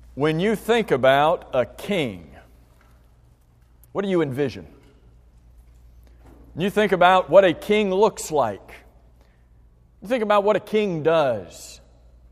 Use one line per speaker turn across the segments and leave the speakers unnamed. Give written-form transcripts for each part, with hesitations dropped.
When you think about a king, what do you envision? When you think about what a king looks like, you think about what a king does.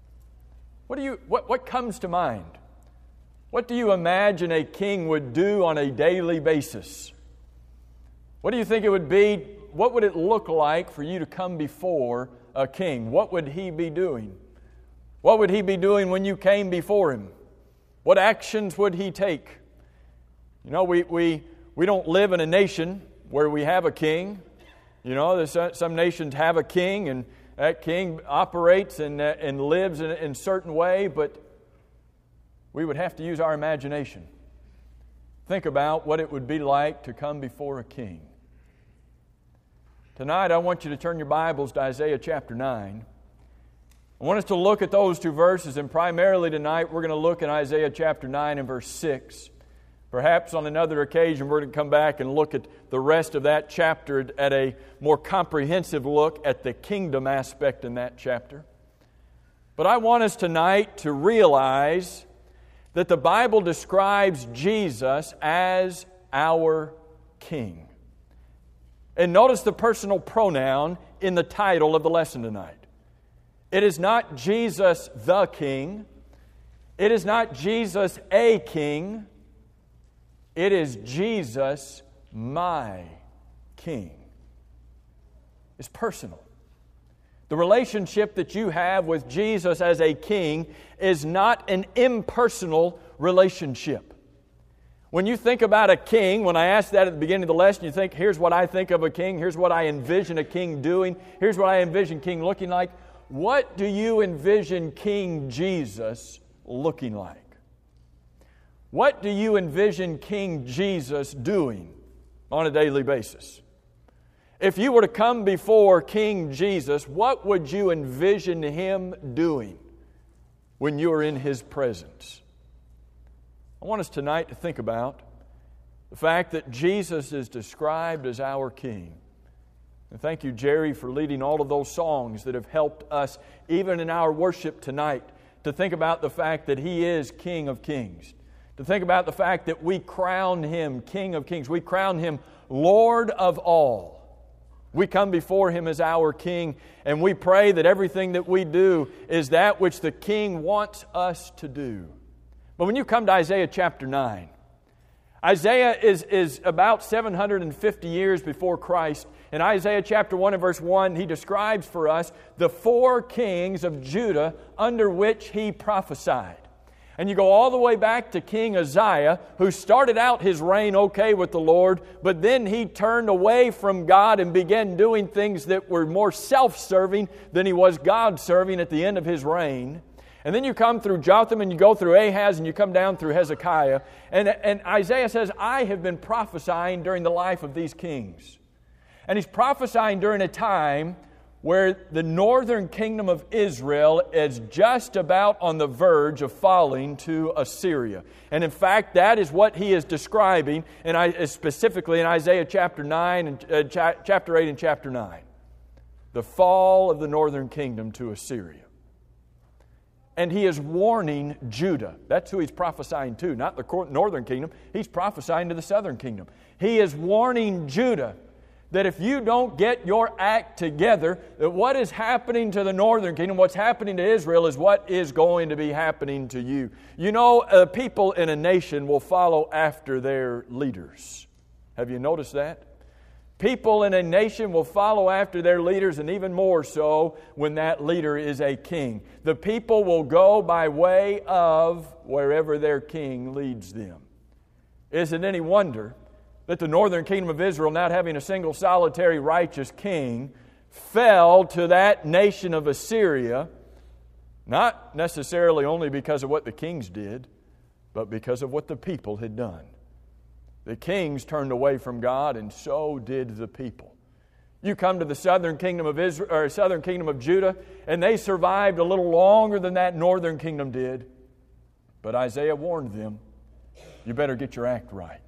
What comes to mind? What do you imagine a king would do on a daily basis? What do you think it would be? What would it look like for you to come before a king? What would he be doing? What would he be doing when you came before him? What actions would he take? You know, we don't live in a nation where we have a king. You know, some nations have a king, and that king operates and lives in a certain way, but we would have to use our imagination. Think about what it would be like to come before a king. Tonight, I want you to turn your Bibles to Isaiah chapter 9. I want us to look at those two verses, and primarily tonight we're going to look at Isaiah chapter 9 and verse 6. Perhaps on another occasion we're going to come back and look at the rest of that chapter at a more comprehensive look at the kingdom aspect in that chapter. But I want us tonight to realize that the Bible describes Jesus as our King. And notice the personal pronoun in the title of the lesson tonight. It is not Jesus the King. It is not Jesus a King. It is Jesus my King. It's personal. The relationship that you have with Jesus as a King is not an impersonal relationship. When you think about a king, when I asked that at the beginning of the lesson, you think, here's what I think of a king, here's what I envision a king doing, here's what I envision king looking like. What do you envision King Jesus looking like? What do you envision King Jesus doing on a daily basis? If you were to come before King Jesus, what would you envision Him doing when you are in His presence? I want us tonight to think about the fact that Jesus is described as our King. And thank you, Jerry, for leading all of those songs that have helped us, even in our worship tonight, to think about the fact that He is King of Kings. To think about the fact that we crown Him King of Kings. We crown Him Lord of all. We come before Him as our King, and we pray that everything that we do is that which the King wants us to do. But when you come to Isaiah chapter 9, Isaiah is about 750 years before Christ. In Isaiah chapter 1 and verse 1, he describes for us the four kings of Judah under which he prophesied. And you go all the way back to King Uzziah, who started out his reign okay with the Lord, but then he turned away from God and began doing things that were more self-serving than he was God-serving at the end of his reign. And then you come through Jotham and you go through Ahaz and you come down through Hezekiah. And Isaiah says, I have been prophesying during the life of these kings. And he's prophesying during a time where the northern kingdom of Israel is just about on the verge of falling to Assyria. And in fact, that is what he is describing, specifically in Isaiah chapter 9 and chapter 8 and chapter 9. The fall of the northern kingdom to Assyria. And he is warning Judah. That's who he's prophesying to, not the northern kingdom. He's prophesying to the southern kingdom. He is warning Judah that if you don't get your act together, that what is happening to the northern kingdom, what's happening to Israel, is what is going to be happening to you. You know, people in a nation will follow after their leaders. Have you noticed that? People in a nation will follow after their leaders, and even more so when that leader is a king. The people will go by way of wherever their king leads them. Is it any wonder that the northern kingdom of Israel, not having a single solitary righteous king, fell to that nation of Assyria, not necessarily only because of what the kings did, but because of what the people had done. The kings turned away from God, and so did the people. You come to the southern kingdom of Israel, or southern kingdom of Judah, and they survived a little longer than that northern kingdom did. But Isaiah warned them, you better get your act right.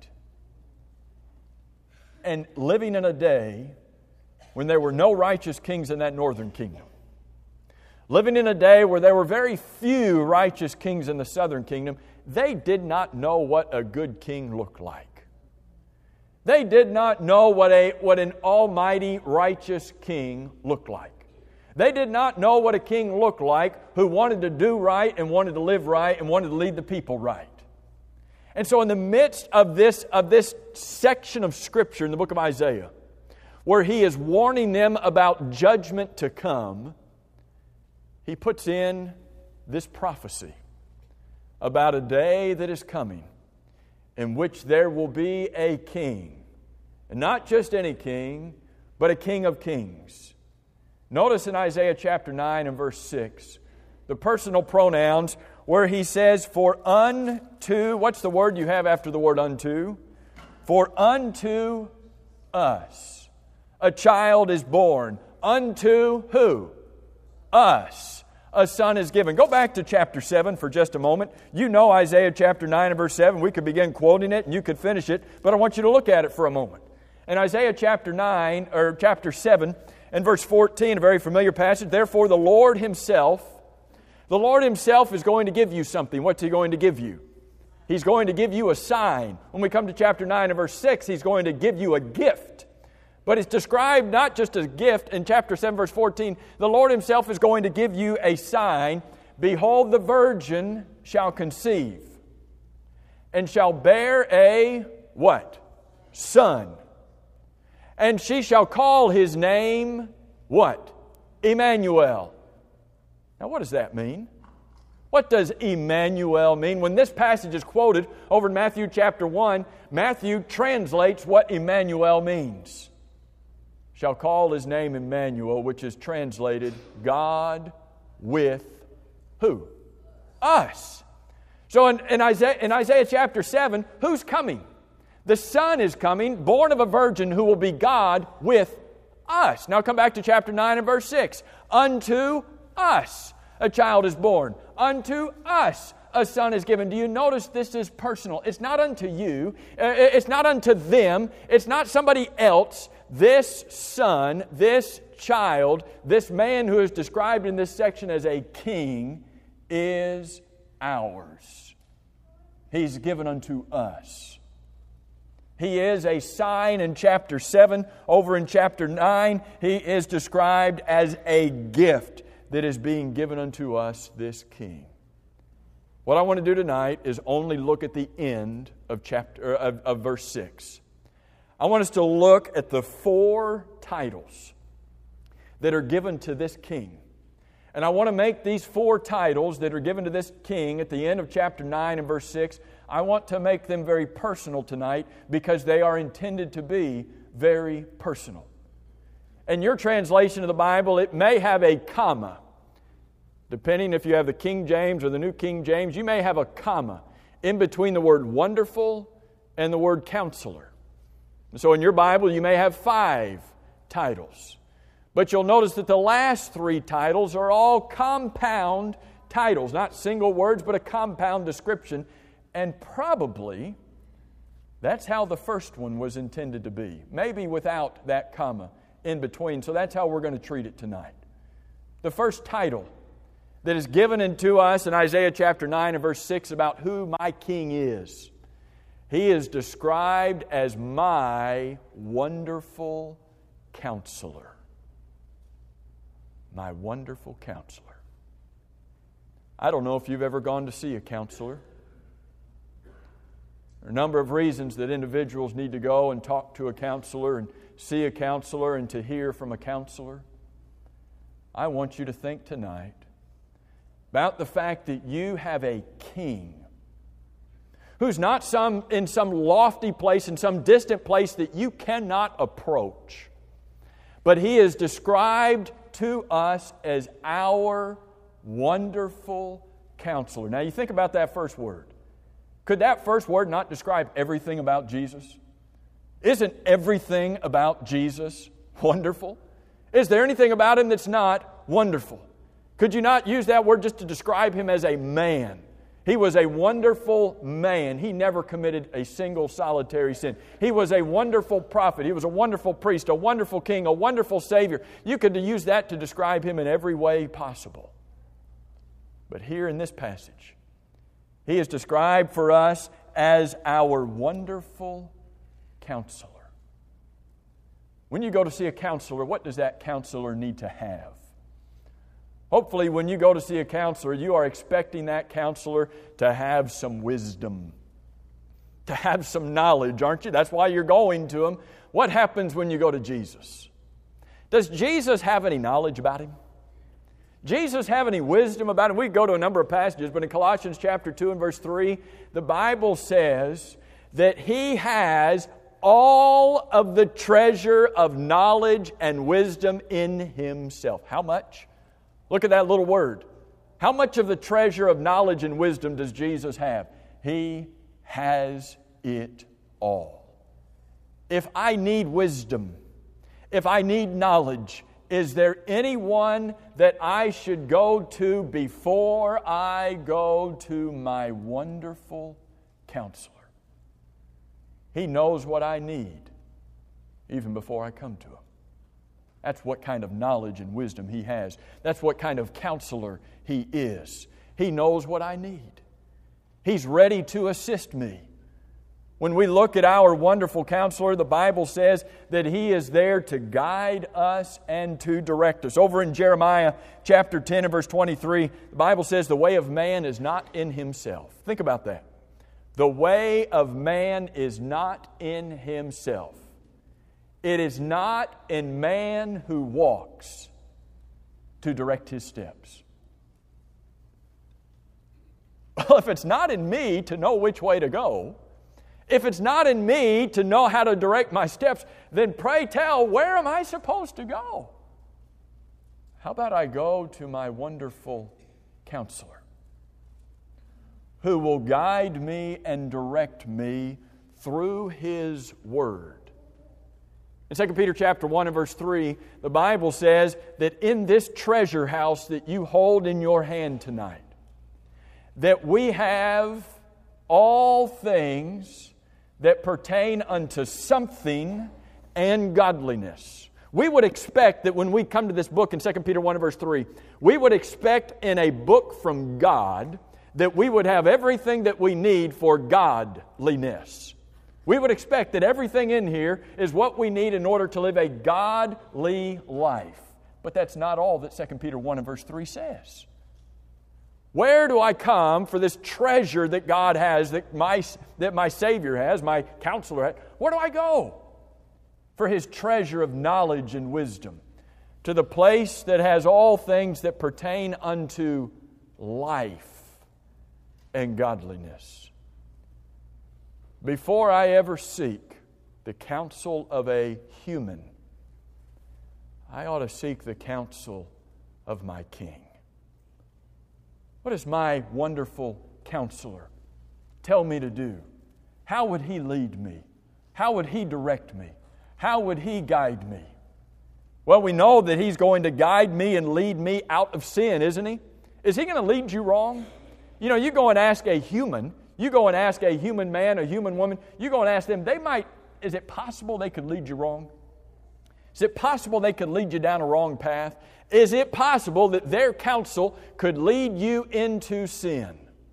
And living in a day when there were no righteous kings in that northern kingdom, living in a day where there were very few righteous kings in the southern kingdom, they did not know what a good king looked like. They did not know what an almighty, righteous king looked like. They did not know what a king looked like who wanted to do right and wanted to live right and wanted to lead the people right. And so in the midst of this section of Scripture in the book of Isaiah, where he is warning them about judgment to come, he puts in this prophecy about a day that is coming in which there will be a king. And not just any king, but a king of kings. Notice in Isaiah chapter 9 and verse 6, the personal pronouns where he says, for unto, what's the word you have after the word unto? For unto us a child is born. Unto who? Us. A son is given. Go back to chapter 7 for just a moment. You know Isaiah chapter 9 and verse 7. We could begin quoting it and you could finish it, but I want you to look at it for a moment. In Isaiah chapter 9, or chapter 7, and verse 14, a very familiar passage, therefore the Lord Himself is going to give you something. What's He going to give you? He's going to give you a sign. When we come to chapter 9 and verse 6, He's going to give you a gift. But it's described not just as a gift. In chapter 7, verse 14, the Lord Himself is going to give you a sign. Behold, the virgin shall conceive and shall bear a, what? Son. And she shall call His name, what? Emmanuel. Now what does that mean? What does Emmanuel mean? When this passage is quoted over in Matthew chapter 1, Matthew translates what Emmanuel means. Shall call His name Emmanuel, which is translated God with who? Us. So in Isaiah chapter 7, who's coming? The Son is coming, born of a virgin, who will be God with us. Now come back to chapter 9 and verse 6. Unto us a child is born. Unto us a son is given. Do you notice this is personal? It's not unto you. It's not unto them. It's not somebody else. This son, this child, this man who is described in this section as a king is ours. He's given unto us. He is a sign in chapter 7. Over in chapter 9, He is described as a gift that is being given unto us, this King. What I want to do tonight is only look at the end of verse 6. I want us to look at the 4 titles that are given to this King. And I want to make these 4 titles that are given to this King at the end of chapter 9 and verse 6, I want to make them very personal tonight because they are intended to be very personal. In your translation of the Bible, it may have a comma. Depending if you have the King James or the New King James, you may have a comma in between the word wonderful and the word counselor. So in your Bible, you may have 5 titles. But you'll notice that the last 3 titles are all compound titles, not single words, but a compound description. And probably that's how the first one was intended to be. Maybe without that comma in between. So that's how we're going to treat it tonight. The first title that is given unto us in Isaiah chapter 9 and verse 6 about who my King is. He is described as my wonderful counselor. My wonderful counselor. I don't know if you've ever gone to see a counselor. There are a number of reasons that individuals need to go and talk to a counselor and see a counselor and to hear from a counselor. I want you to think tonight about the fact that you have a King who's not in some lofty place, in some distant place that you cannot approach. But He is described to us as our wonderful counselor. Now you think about that first word. Could that first word not describe everything about Jesus? Isn't everything about Jesus wonderful? Is there anything about Him that's not wonderful? Could you not use that word just to describe Him as a man? He was a wonderful man. He never committed a single solitary sin. He was a wonderful prophet. He was a wonderful priest, a wonderful king, a wonderful Savior. You could use that to describe Him in every way possible. But here in this passage, He is described for us as our wonderful Counselor. When you go to see a counselor, what does that counselor need to have? Hopefully, when you go to see a counselor, you are expecting that counselor to have some wisdom, to have some knowledge, aren't you? That's why you're going to him. What happens when you go to Jesus? Does Jesus have any knowledge about Him? Jesus have any wisdom about Him? We go to a number of passages, but in Colossians chapter 2 and verse 3, the Bible says that He has all of the treasure of knowledge and wisdom in Himself. How much? Look at that little word. How much of the treasure of knowledge and wisdom does Jesus have? He has it all. If I need wisdom, if I need knowledge, is there anyone that I should go to before I go to my wonderful Counselor? He knows what I need even before I come to Him. That's what kind of knowledge and wisdom He has. That's what kind of counselor He is. He knows what I need. He's ready to assist me. When we look at our wonderful Counselor, the Bible says that He is there to guide us and to direct us. Over in Jeremiah chapter 10 and verse 23, the Bible says the way of man is not in himself. Think about that. The way of man is not in himself. It is not in man who walks to direct his steps. Well, if it's not in me to know which way to go, if it's not in me to know how to direct my steps, then pray tell, where am I supposed to go? How about I go to my wonderful Counselor, who will guide me and direct me through His Word. In 2 Peter chapter 1 and verse 3, the Bible says that in this treasure house that you hold in your hand tonight, that we have all things that pertain unto something and godliness. We would expect that when we come to this book in 2 Peter 1 and verse 3, we would expect in a book from God that we would have everything that we need for godliness. We would expect that everything in here is what we need in order to live a godly life. But that's not all that 2 Peter 1 and verse 3 says. Where do I come for this treasure that God has, that my Savior has, my Counselor has? Where do I go for His treasure of knowledge and wisdom? To the place that has all things that pertain unto life and godliness. Before I ever seek the counsel of a human, I ought to seek the counsel of my King. What does my wonderful Counselor tell me to do? How would He lead me? How would He direct me? How would He guide me? Well, we know that He's going to guide me and lead me out of sin, isn't He? Is He going to lead you wrong? You know, you go and ask a human, you go and ask a human man, a human woman, you go and ask them, is it possible they could lead you wrong? Is it possible they could lead you down a wrong path? Is it possible that their counsel could lead you into sin?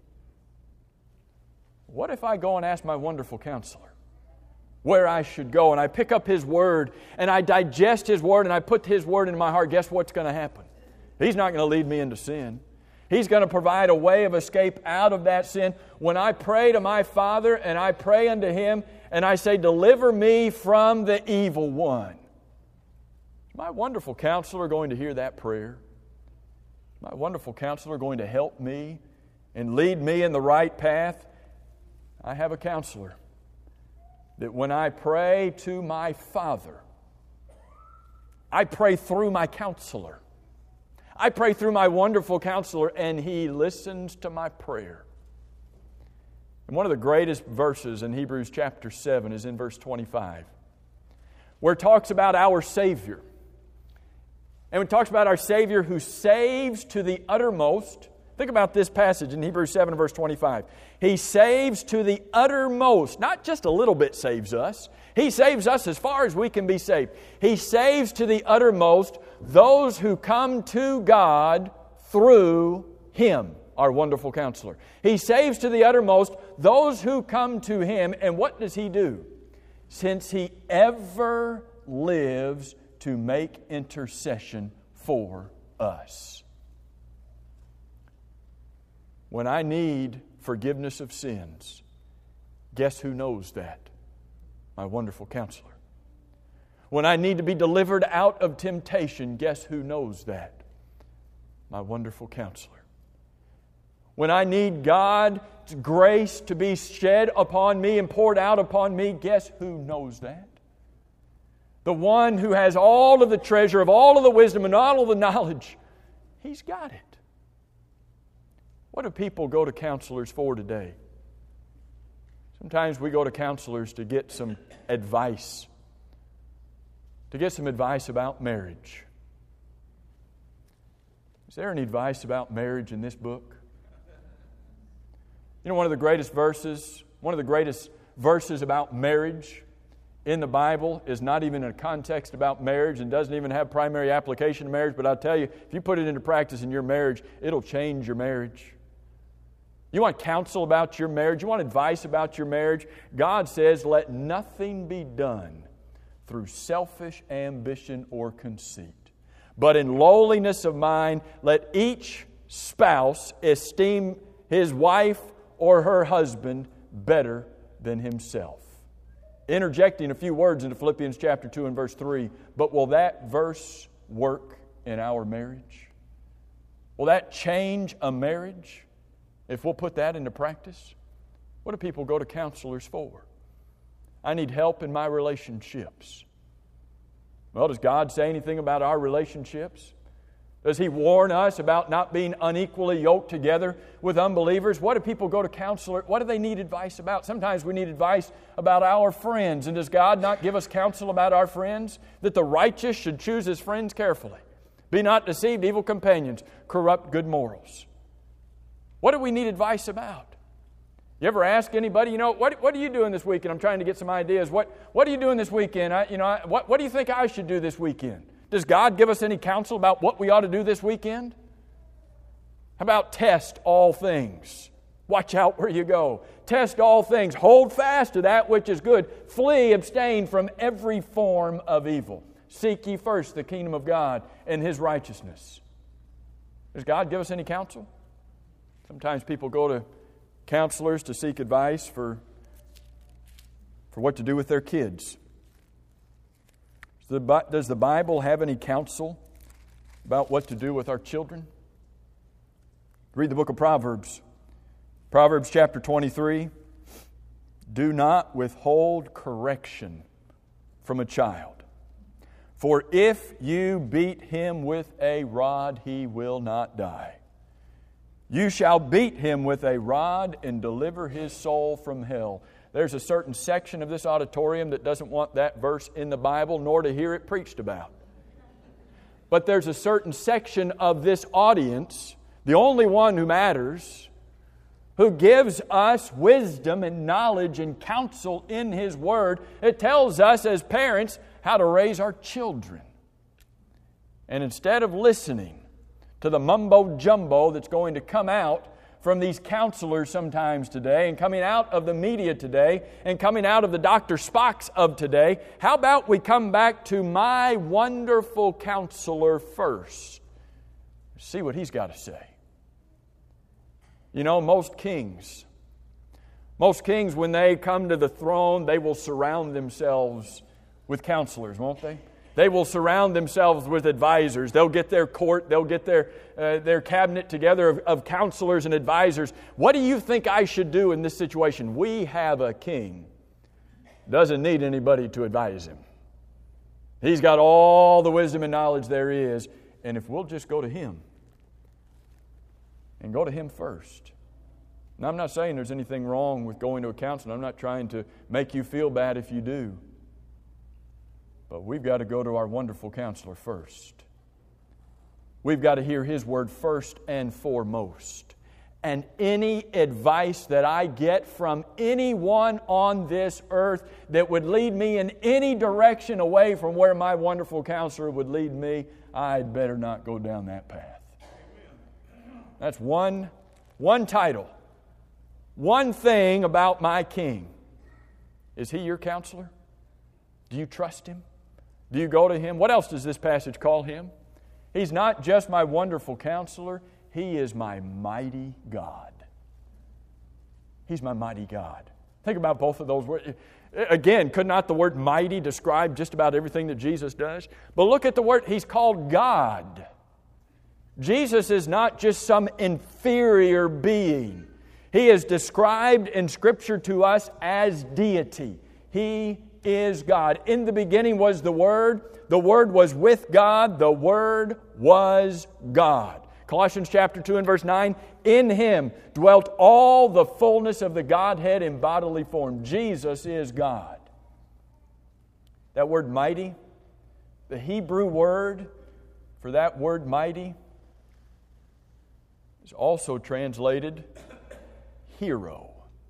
What if I go and ask my wonderful Counselor where I should go, and I pick up His Word, and I digest His Word, and I put His Word into my heart? Guess what's going to happen? He's not going to lead me into sin. He's going to provide a way of escape out of that sin. When I pray to my Father, and I pray unto Him, and I say, deliver me from the evil one. Is my wonderful Counselor going to hear that prayer? Is my wonderful Counselor going to help me and lead me in the right path? I have a Counselor that when I pray to my Father, I pray through my Counselor. I pray through my wonderful Counselor, and He listens to my prayer. And one of the greatest verses in Hebrews chapter 7 is in verse 25, where it talks about our Savior. And it talks about our Savior who saves to the uttermost. Think about this passage in Hebrews 7 verse 25. He saves to the uttermost. Not just a little bit saves us. He saves us as far as we can be saved. He saves to the uttermost those who come to God through Him. our wonderful counselor. He saves to the uttermost those who come to Him. And what does He do? Since He ever lives to make intercession for us. When I need forgiveness of sins, guess who knows that? My wonderful counselor. When I need to be delivered out of temptation, guess who knows that? My wonderful counselor. When I need God's grace to be shed upon me and poured out upon me, guess who knows that? The one who has all of the treasure of all of the wisdom and all of the knowledge. He's got it. What do people go to counselors for today? Sometimes we go to counselors to get some advice. To get some advice about marriage. Is there any advice about marriage in this book? You know, one of the greatest verses about marriage in the Bible is not even in a context about marriage and doesn't even have primary application to marriage. But I'll tell you, if you put it into practice in your marriage, it'll change your marriage. You want counsel about your marriage? You want advice about your marriage? God says, let nothing be done through selfish ambition or conceit. But in lowliness of mind, let each spouse esteem his wife or her husband better than himself. Interjecting a few words into Philippians chapter 2 and verse 3, but will that verse work in our marriage? Will that change a marriage if we'll put that into practice? What do people go to counselors for? I need help in my relationships. Well, does God say anything about our relationships? Does He warn us about not being unequally yoked together with unbelievers? What do people go to counselor? What do they need advice about? Sometimes we need advice about our friends. And does God not give us counsel about our friends? That the righteous should choose his friends carefully. Be not deceived, evil companions corrupt good morals. What do we need advice about? You ever ask anybody, what are you doing this weekend? I'm trying to get some ideas. What are you doing this weekend? What do you think I should do this weekend? Does God give us any counsel about what we ought to do this weekend? How about test all things? Watch out where you go. Test all things. Hold fast to that which is good. Flee, abstain from every form of evil. Seek ye first the kingdom of God and His righteousness. Does God give us any counsel? Sometimes people go to counselors to seek advice for what to do with their kids. Does the Bible have any counsel about what to do with our children? Read the book of Proverbs. Proverbs chapter 23. Do not withhold correction from a child, for if you beat him with a rod, he will not die. You shall beat him with a rod and deliver his soul from hell. There's a certain section of this auditorium that doesn't want that verse in the Bible, nor to hear it preached about. But there's a certain section of this audience, the only one who matters, who gives us wisdom and knowledge and counsel in His Word. It tells us as parents how to raise our children. And instead of listening to the mumbo-jumbo that's going to come out from these counselors sometimes today, and coming out of the media today, and coming out of the Dr. Spocks of today, how about we come back to my wonderful counselor first? See what he's got to say. Most kings, when they come to the throne, they will surround themselves with counselors, won't they? They will surround themselves with advisors. They'll get their court, they'll get their cabinet together of counselors and advisors. What do you think I should do in this situation? We have a king. Doesn't need anybody to advise him. He's got all the wisdom and knowledge there is. And if we'll just go to Him, and go to Him first. Now, I'm not saying there's anything wrong with going to a counselor. I'm not trying to make you feel bad if you do. But we've got to go to our wonderful counselor first. We've got to hear His Word first and foremost. And any advice that I get from anyone on this earth that would lead me in any direction away from where my wonderful counselor would lead me, I'd better not go down that path. That's one one title, one thing about my King. Is He your counselor? Do you trust Him? Do you go to Him? What else does this passage call Him? He's not just my wonderful counselor. He is my mighty God. He's my mighty God. Think about both of those words. Again, could not the word mighty describe just about everything that Jesus does? But look at the word. He's called God. Jesus is not just some inferior being. He is described in Scripture to us as deity. He is God. In the beginning was the Word. The Word was with God. The Word was God. Colossians chapter 2 and verse 9, in Him dwelt all the fullness of the Godhead in bodily form. Jesus is God. That word mighty, the Hebrew word for that word mighty, is also translated hero.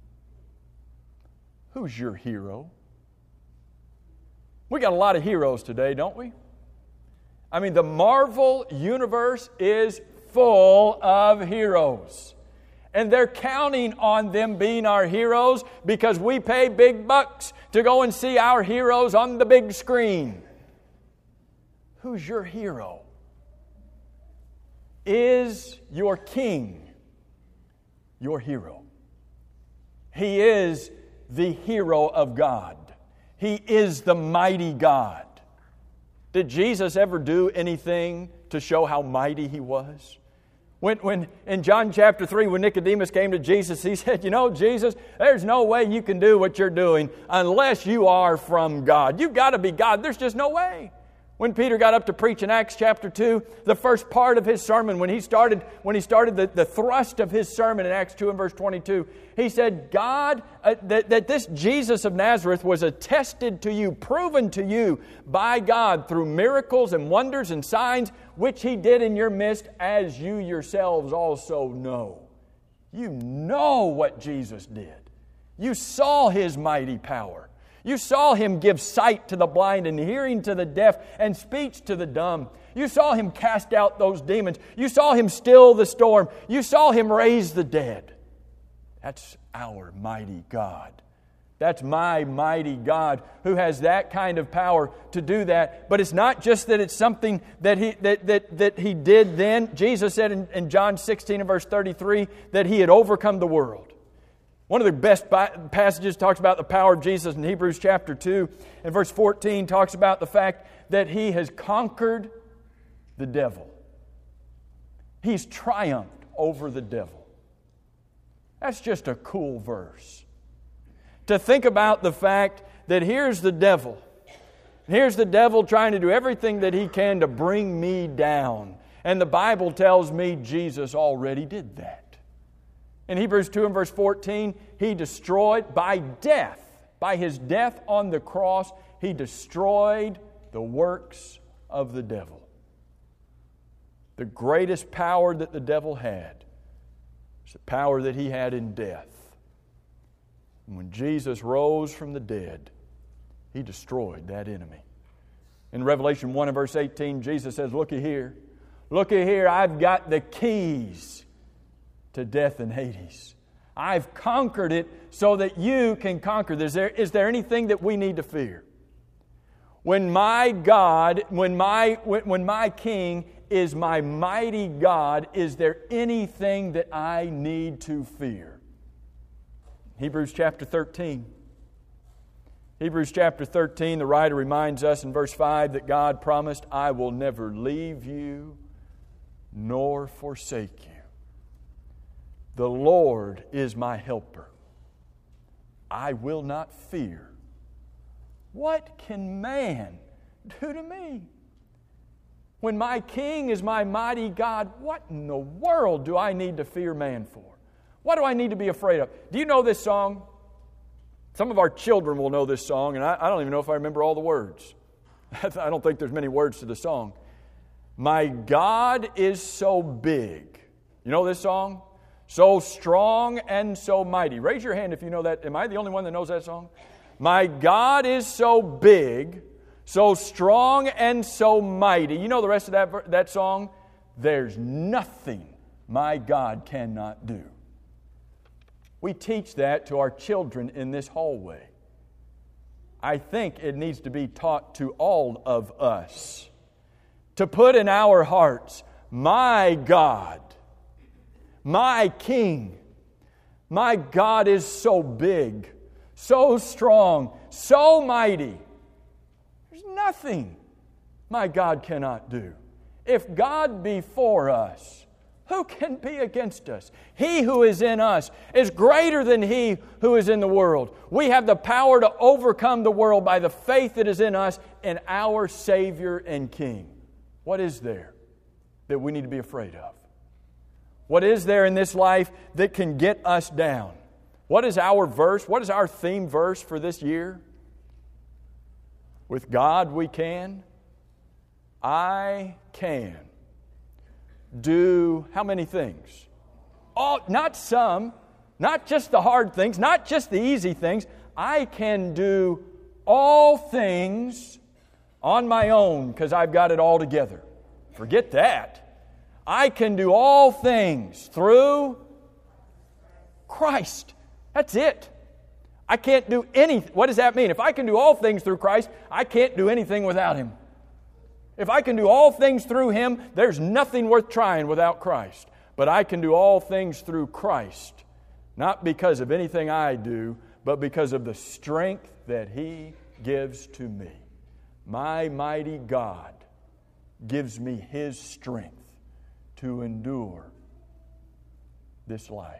Who's your hero? We got a lot of heroes today, don't we? I mean, the Marvel universe is full of heroes. And they're counting on them being our heroes because we pay big bucks to go and see our heroes on the big screen. Who's your hero? Is your King your hero? He is the hero of God. He is the mighty God. Did Jesus ever do anything to show how mighty He was? When in John chapter 3, when Nicodemus came to Jesus, he said, you know, Jesus, there's no way you can do what you're doing unless you are from God. You've got to be God. There's just no way. When Peter got up to preach in Acts chapter 2, the first part of his sermon, when he started the thrust of his sermon in Acts 2 and verse 22, he said, God, that this Jesus of Nazareth was attested to you, proven to you by God through miracles and wonders and signs, which He did in your midst, as you yourselves also know. You know what Jesus did. You saw His mighty power. You saw Him give sight to the blind and hearing to the deaf and speech to the dumb. You saw Him cast out those demons. You saw Him still the storm. You saw Him raise the dead. That's our mighty God. That's my mighty God who has that kind of power to do that. But it's not just that it's something that He did then. Jesus said in John 16 and verse 33 that He had overcome the world. One of the best passages talks about the power of Jesus in Hebrews chapter 2. And verse 14 talks about the fact that He has conquered the devil. He's triumphed over the devil. That's just a cool verse. To think about the fact that here's the devil. Here's the devil trying to do everything that he can to bring me down. And the Bible tells me Jesus already did that. In Hebrews 2 and verse 14, He destroyed by death, by His death on the cross, He destroyed the works of the devil. The greatest power that the devil had was the power that he had in death. And when Jesus rose from the dead, He destroyed that enemy. In Revelation 1 and verse 18, Jesus says, looky here, I've got the keys to death and Hades. I've conquered it so that you can conquer. Is there anything that we need to fear? When my God, when my King is my mighty God, is there anything that I need to fear? Hebrews chapter 13. Hebrews chapter 13, the writer reminds us in verse 5 that God promised, I will never leave you nor forsake you. The Lord is my helper. I will not fear. What can man do to me? When my King is my mighty God, what in the world do I need to fear man for? What do I need to be afraid of? Do you know this song? Some of our children will know this song, and I don't even know if I remember all the words. I don't think there's many words to the song. My God is so big. You know this song? So strong and so mighty. Raise your hand if you know that. Am I the only one that knows that song? My God is so big, so strong and so mighty. You know the rest of that song? There's nothing my God cannot do. We teach that to our children in this hallway. I think it needs to be taught to all of us. To put in our hearts, my God, my King, my God is so big, so strong, so mighty. There's nothing my God cannot do. If God be for us, who can be against us? He who is in us is greater than he who is in the world. We have the power to overcome the world by the faith that is in us in our Savior and King. What is there that we need to be afraid of? What is there in this life that can get us down? What is our verse? What is our theme verse for this year? With God we can. I can do how many things? All, not some, not just the hard things, not just the easy things. I can do all things on my own because I've got it all together. Forget that. I can do all things through Christ. That's it. I can't do anything. What does that mean? If I can do all things through Christ, I can't do anything without Him. If I can do all things through Him, there's nothing worth trying without Christ. But I can do all things through Christ, not because of anything I do, but because of the strength that He gives to me. My mighty God gives me His strength to endure this life.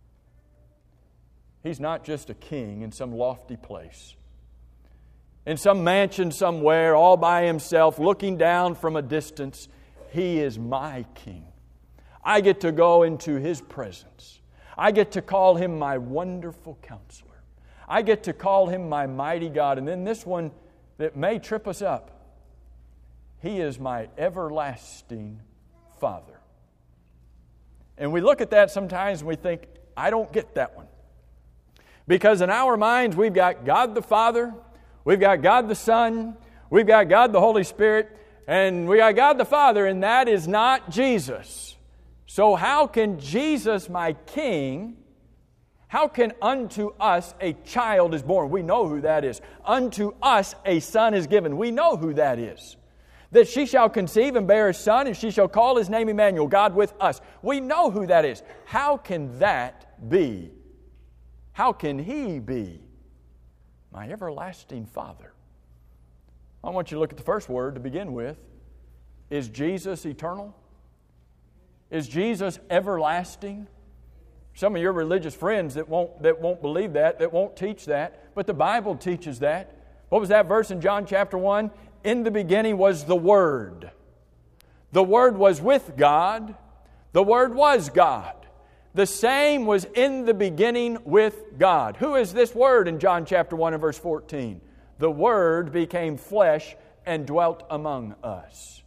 He's not just a king in some lofty place, in some mansion somewhere, all by Himself, looking down from a distance. He is my King. I get to go into His presence. I get to call Him my wonderful counselor. I get to call Him my mighty God. And then this one that may trip us up. He is my everlasting Father. And we look at that sometimes and we think, I don't get that one. Because in our minds we've got God the Father, we've got God the Son, we've got God the Holy Spirit, and we got God the Father, and that is not Jesus. So how can Jesus, my King, how can unto us a child is born? We know who that is. Unto us a son is given. We know who that is. That she shall conceive and bear a son, and she shall call His name Emmanuel, God with us. We know who that is. How can that be? How can He be my everlasting Father? I want you to look at the first word to begin with. Is Jesus eternal? Is Jesus everlasting? Some of your religious friends that won't believe that won't teach that, but the Bible teaches that. What was that verse in John chapter 1? In the beginning was the Word. The Word was with God. The Word was God. The same was in the beginning with God. Who is this Word in John chapter 1 and verse 14? The Word became flesh and dwelt among us.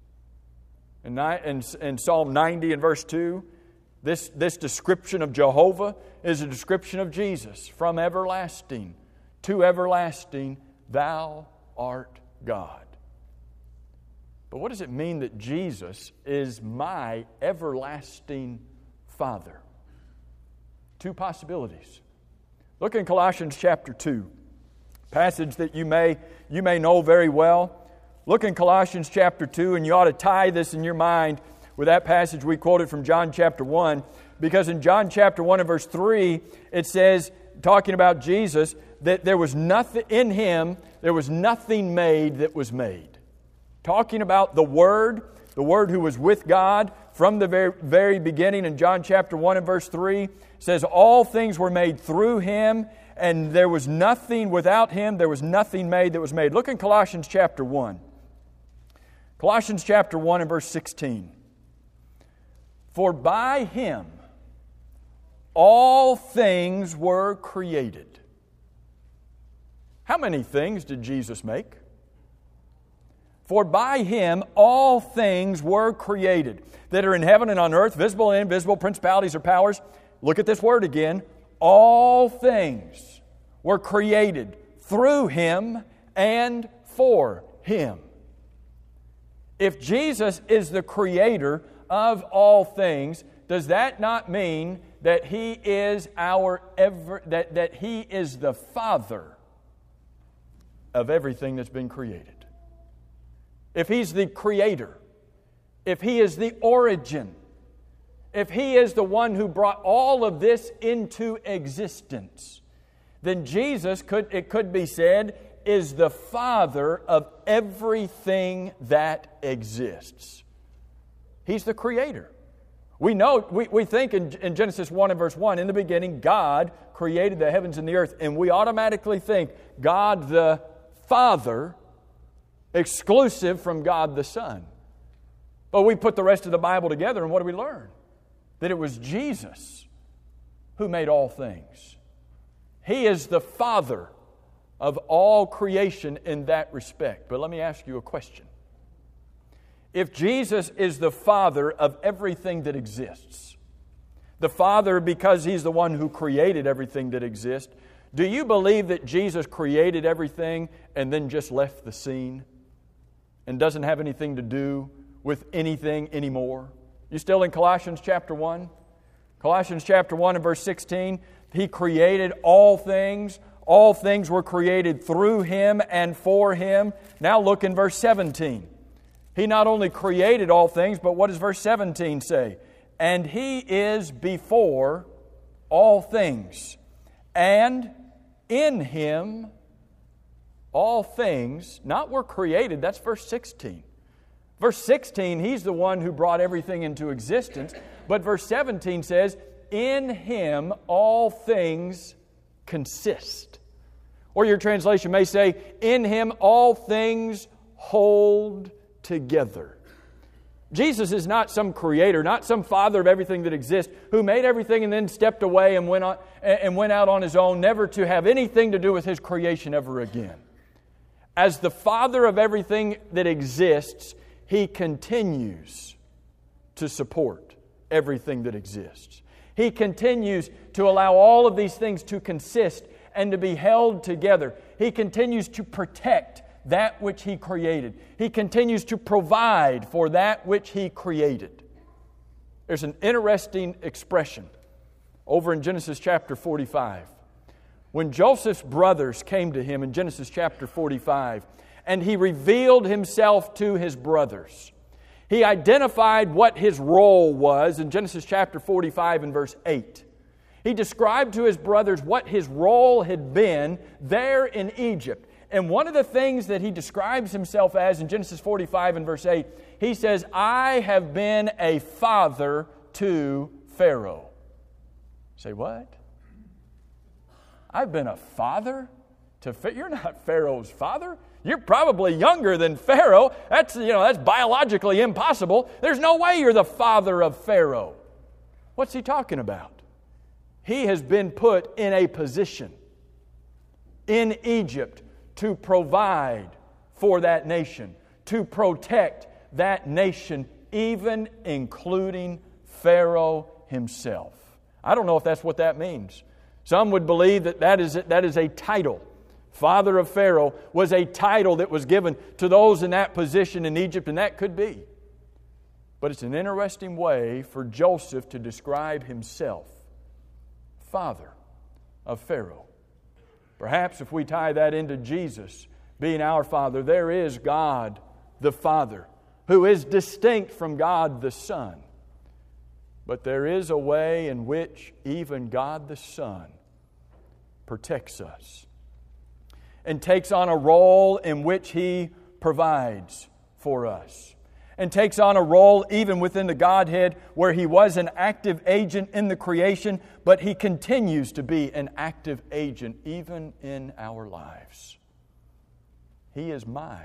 In Psalm 90 and verse 2, this description of Jehovah is a description of Jesus. From everlasting to everlasting, Thou art God. But what does it mean that Jesus is my everlasting Father? Two possibilities. Look in Colossians chapter 2, passage that you may know very well. Look in Colossians chapter 2, and you ought to tie this in your mind with that passage we quoted from John chapter 1, because in John chapter 1 and verse 3, it says, talking about Jesus, that there was nothing in Him, there was nothing made that was made. Talking about the Word who was with God from the very beginning in John chapter 1 and verse 3, says all things were made through Him, and there was nothing without Him, there was nothing made that was made. Look in Colossians chapter 1. Colossians chapter 1 and verse 16. For by Him all things were created. How many things did Jesus make? For by Him all things were created, that are in heaven and on earth, visible and invisible, principalities or powers. Look at this word again. All things were created through Him and for Him. If Jesus is the creator of all things, does that not mean that He is that He is the Father of everything that's been created. If He's the Creator, if He is the origin, if He is the one who brought all of this into existence, then Jesus, it could be said, is the Father of everything that exists. He's the Creator. We know, we think in Genesis 1 and verse 1, in the beginning, God created the heavens and the earth, and we automatically think God the Father, exclusive from God the Son. But we put the rest of the Bible together, and what do we learn? That it was Jesus who made all things. He is the Father of all creation in that respect. But let me ask you a question. If Jesus is the Father of everything that exists, the Father because He's the one who created everything that exists, do you believe that Jesus created everything and then just left the scene and doesn't have anything to do with anything anymore? You still in Colossians chapter 1? Colossians chapter 1 and verse 16, He created all things. All things were created through Him and for Him. Now look in verse 17. He not only created all things, but what does verse 17 say? And He is before all things. And in Him all things, not were created, that's verse 16. Verse 16, He's the one who brought everything into existence. But verse 17 says, in Him all things consist. Or your translation may say, in Him all things hold together. Jesus is not some creator, not some father of everything that exists, who made everything and then stepped away and went out on His own, never to have anything to do with His creation ever again. As the Father of everything that exists, He continues to support everything that exists. He continues to allow all of these things to consist and to be held together. He continues to protect that which He created. He continues to provide for that which He created. There's an interesting expression over in Genesis chapter 45. When Joseph's brothers came to him in Genesis chapter 45, and he revealed himself to his brothers, he identified what his role was in Genesis chapter 45 and verse 8. He described to his brothers what his role had been there in Egypt. And one of the things that he describes himself as in Genesis 45 and verse 8, he says, I have been a father to Pharaoh. Say, what? I've been a father to Pharaoh? You're not Pharaoh's father. You're probably younger than Pharaoh. That's biologically impossible. There's no way you're the father of Pharaoh. What's he talking about? He has been put in a position in Egypt to provide for that nation, to protect that nation, even including Pharaoh himself. I don't know if that's what that means. Some would believe that is a title. Father of Pharaoh was a title that was given to those in that position in Egypt, and that could be. But it's an interesting way for Joseph to describe himself. Father of Pharaoh. Perhaps if we tie that into Jesus being our Father, there is God the Father, who is distinct from God the Son. But there is a way in which even God the Son protects us and takes on a role in which He provides for us, and takes on a role even within the Godhead where He was an active agent in the creation, but He continues to be an active agent even in our lives. He is my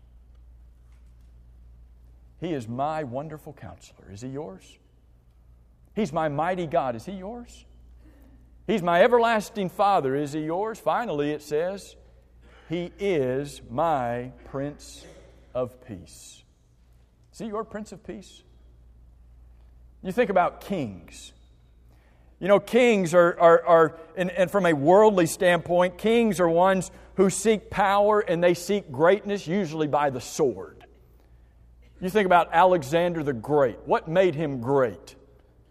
wonderful Counselor. Is He yours? He's my mighty God. Is He yours? He's my everlasting Father. Is He yours? Finally, it says, He is my Prince of Peace. Is He your Prince of Peace? You think about kings. You know, kings are and from a worldly standpoint, kings are ones who seek power and they seek greatness, usually by the sword. You think about Alexander the Great. What made him great?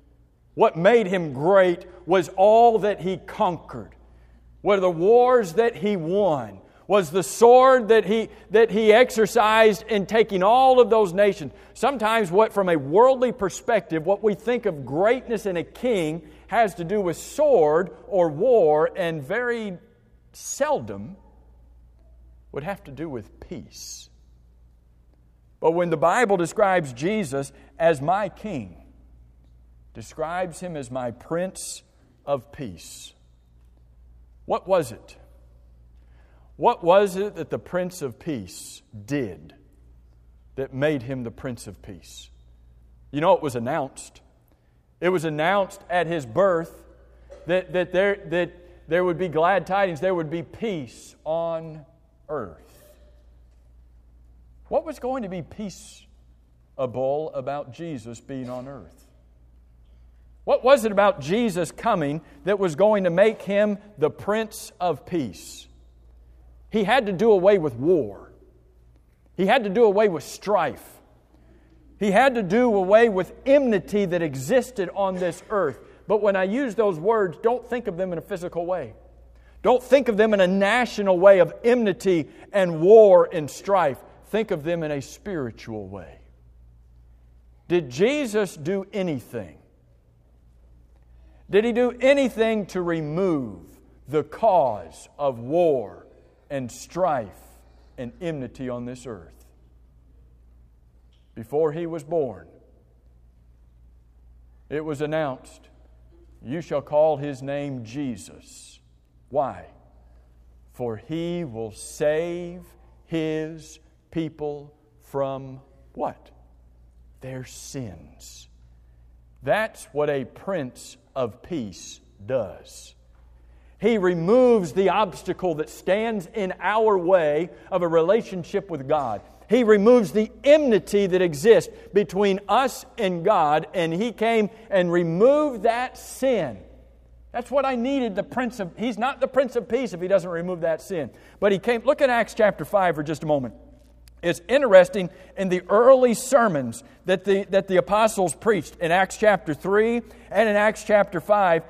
What made Him great was all that He conquered, were the wars that He won, was the sword that He exercised in taking all of those nations. Sometimes from a worldly perspective, what we think of greatness in a king has to do with sword or war, and very seldom would have to do with peace. But when the Bible describes Jesus as my King, describes Him as my Prince of Peace, what was it? What was it that the Prince of Peace did that made Him the Prince of Peace? You know, it was announced. It was announced at His birth that there would be glad tidings, there would be peace on earth. What was going to be peaceable about Jesus being on earth? What was it about Jesus coming that was going to make Him the Prince of Peace? He had to do away with war. He had to do away with strife. He had to do away with enmity that existed on this earth. But when I use those words, don't think of them in a physical way. Don't think of them in a national way of enmity and war and strife. Think of them in a spiritual way. Did Jesus do anything? Did He do anything to remove the cause of war and strife and enmity on this earth? Before He was born, it was announced, "You shall call His name Jesus." Why? For He will save His people from what? Their sins. That's what a Prince of Peace does. He removes the obstacle that stands in our way of a relationship with God. He removes the enmity that exists between us and God, and He came and removed that sin. That's what I needed He's not the Prince of Peace if He doesn't remove that sin. But He came. Look at Acts chapter 5 for just a moment. It's interesting in the early sermons that the apostles preached in Acts chapter 3 and in Acts chapter 5,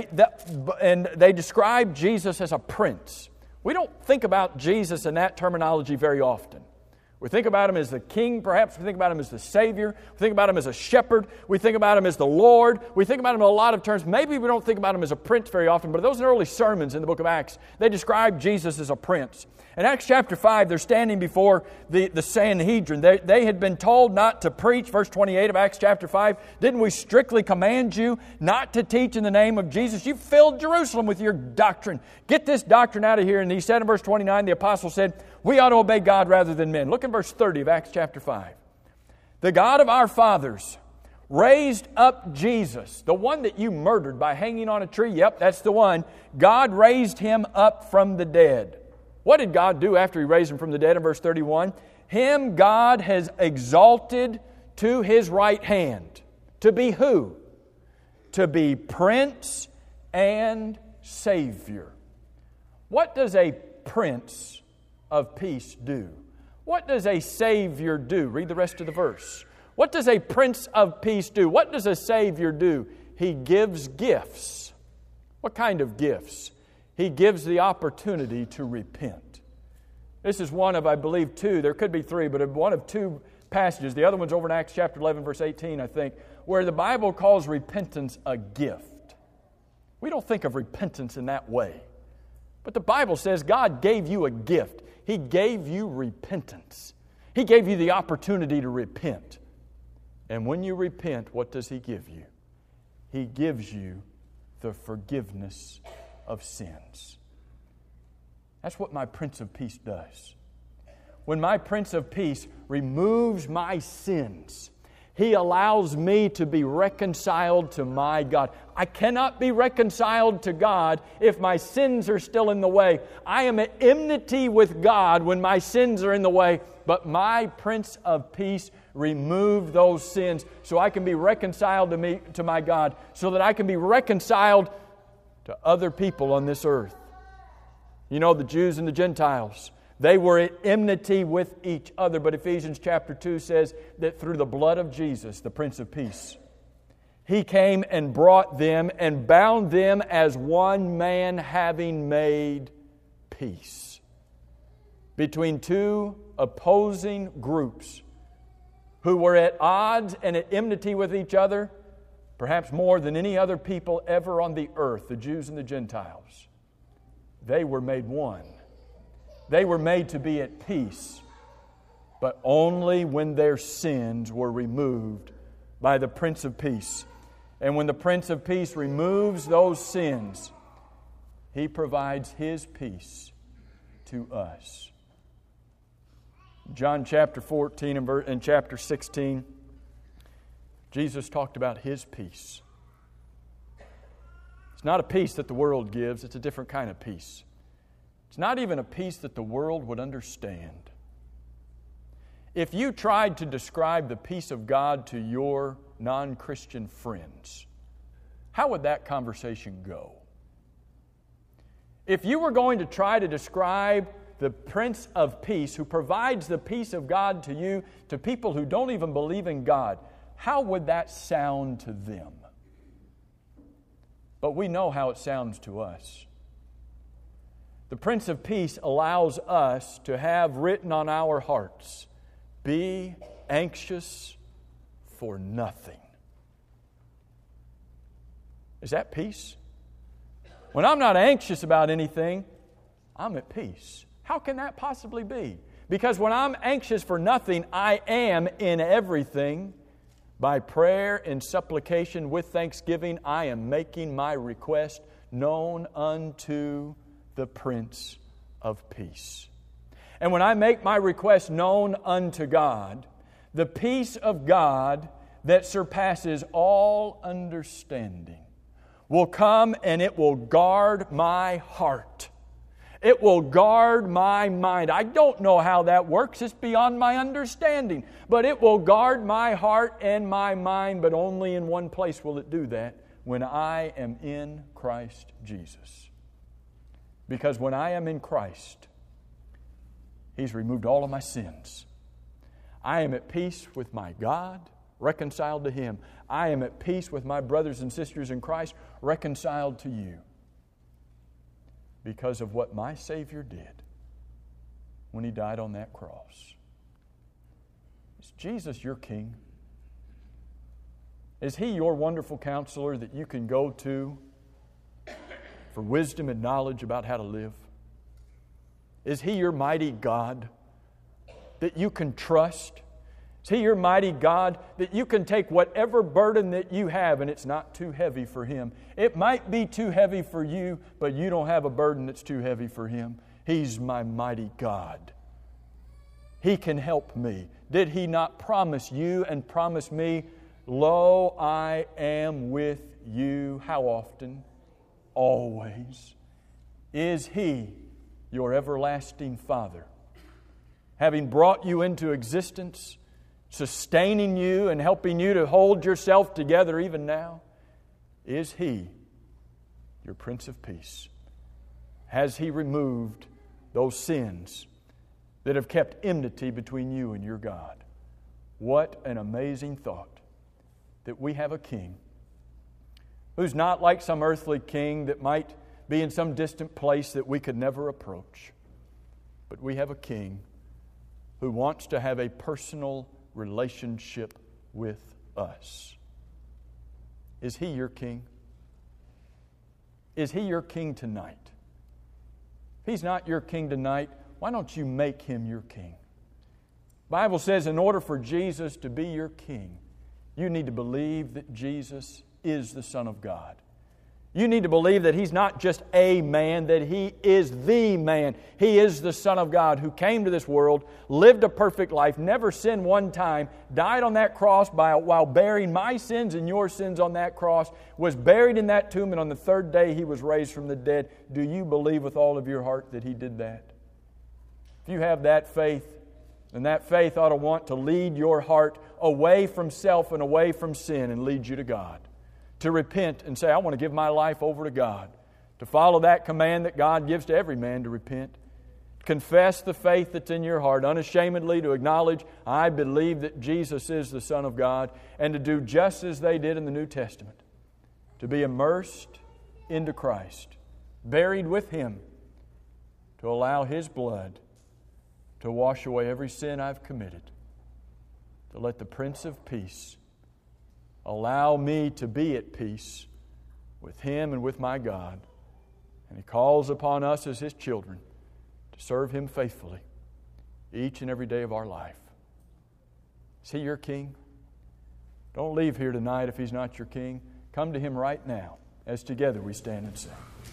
they describe Jesus as a prince. We don't think about Jesus in that terminology very often. We think about Him as the King, perhaps. We think about Him as the Savior. We think about Him as a shepherd. We think about Him as the Lord. We think about Him in a lot of terms. Maybe we don't think about Him as a prince very often, but those early sermons in the book of Acts, they describe Jesus as a prince. In Acts chapter 5, they're standing before the Sanhedrin. They had been told not to preach. Verse 28 of Acts chapter 5, "Didn't we strictly command you not to teach in the name of Jesus? You filled Jerusalem with your doctrine. Get this doctrine out of here." And he said in verse 29, the apostle said, "We ought to obey God rather than men." Look in verse 30 of Acts chapter 5. "The God of our fathers raised up Jesus," the one that you murdered by hanging on a tree. Yep, that's the one. "God raised Him up from the dead." What did God do after He raised Him from the dead in verse 31? "Him God has exalted to His right hand." To be who? To be Prince and Savior. What does a Prince of Peace do? What does a Savior do? Read the rest of the verse. What does a Prince of Peace do? What does a Savior do? He gives gifts. What kind of gifts? He gives the opportunity to repent. This is one of, I believe, two. There could be three, but one of two passages. The other one's over in Acts chapter 11, verse 18, I think, where the Bible calls repentance a gift. We don't think of repentance in that way. But the Bible says God gave you a gift. He gave you repentance. He gave you the opportunity to repent. And when you repent, what does He give you? He gives you the forgiveness of sins. That's what my Prince of Peace does. When my Prince of Peace removes my sins, He allows me to be reconciled to my God. I cannot be reconciled to God if my sins are still in the way. I am at enmity with God when my sins are in the way, but my Prince of Peace removed those sins so I can be reconciled to my God, so that I can be reconciled to other people on this earth. You know, the Jews and the Gentiles, they were at enmity with each other. But Ephesians chapter 2 says that through the blood of Jesus, the Prince of Peace, He came and brought them and bound them as one man, having made peace between two opposing groups who were at odds and at enmity with each other, perhaps more than any other people ever on the earth, the Jews and the Gentiles. They were made one. They were made to be at peace, but only when their sins were removed by the Prince of Peace. And when the Prince of Peace removes those sins, He provides His peace to us. John chapter 14 and chapter 16, Jesus talked about His peace. It's not a peace that the world gives, it's a different kind of peace. It's not even a peace that the world would understand. If you tried to describe the peace of God to your non-Christian friends, how would that conversation go? If you were going to try to describe the Prince of Peace who provides the peace of God to you, to people who don't even believe in God, how would that sound to them? But we know how it sounds to us. The Prince of Peace allows us to have written on our hearts, be anxious for nothing. Is that peace? When I'm not anxious about anything, I'm at peace. How can that possibly be? Because when I'm anxious for nothing, I am in everything. By prayer and supplication with thanksgiving, I am making my request known unto the Prince of Peace. And when I make my request known unto God, the peace of God that surpasses all understanding will come and it will guard my heart. It will guard my mind. I don't know how that works. It's beyond my understanding. But it will guard my heart and my mind, but only in one place will it do that, when I am in Christ Jesus. Because when I am in Christ, He's removed all of my sins. I am at peace with my God, reconciled to Him. I am at peace with my brothers and sisters in Christ, reconciled to you. Because of what my Savior did when He died on that cross. Is Jesus your King? Is He your wonderful counselor that you can go to for wisdom and knowledge about how to live? Is He your mighty God that you can trust? Is He your mighty God that you can take whatever burden that you have and it's not too heavy for Him? It might be too heavy for you, but you don't have a burden that's too heavy for Him. He's my mighty God. He can help me. Did He not promise you and promise me, lo, I am with you? How often? Always. Is He your everlasting Father? Having brought you into existence, sustaining you and helping you to hold yourself together even now? Is He your Prince of Peace? Has He removed those sins that have kept enmity between you and your God? What an amazing thought that we have a King who's not like some earthly king that might be in some distant place that we could never approach. But we have a King who wants to have a personal relationship with us. Is He your King? Is He your King tonight? If He's not your King tonight, why don't you make Him your King? The Bible says in order for Jesus to be your King, you need to believe that Jesus is the Son of God. You need to believe that He's not just a man, that He is the man. He is the Son of God who came to this world, lived a perfect life, never sinned one time, died on that cross while bearing my sins and your sins on that cross, was buried in that tomb, and on the third day He was raised from the dead. Do you believe with all of your heart that He did that? If you have that faith, then that faith ought to want to lead your heart away from self and away from sin and lead you to God. To repent and say, I want to give my life over to God. To follow that command that God gives to every man to repent. confess the faith that's in your heart, unashamedly to acknowledge, I believe that Jesus is the Son of God, and to do just as they did in the New Testament, to be immersed into Christ, buried with Him, to allow His blood to wash away every sin I've committed, to let the Prince of Peace allow me to be at peace with Him and with my God. And He calls upon us as His children to serve Him faithfully each and every day of our life. Is He your King? Don't leave here tonight if He's not your King. Come to Him right now as together we stand and sing.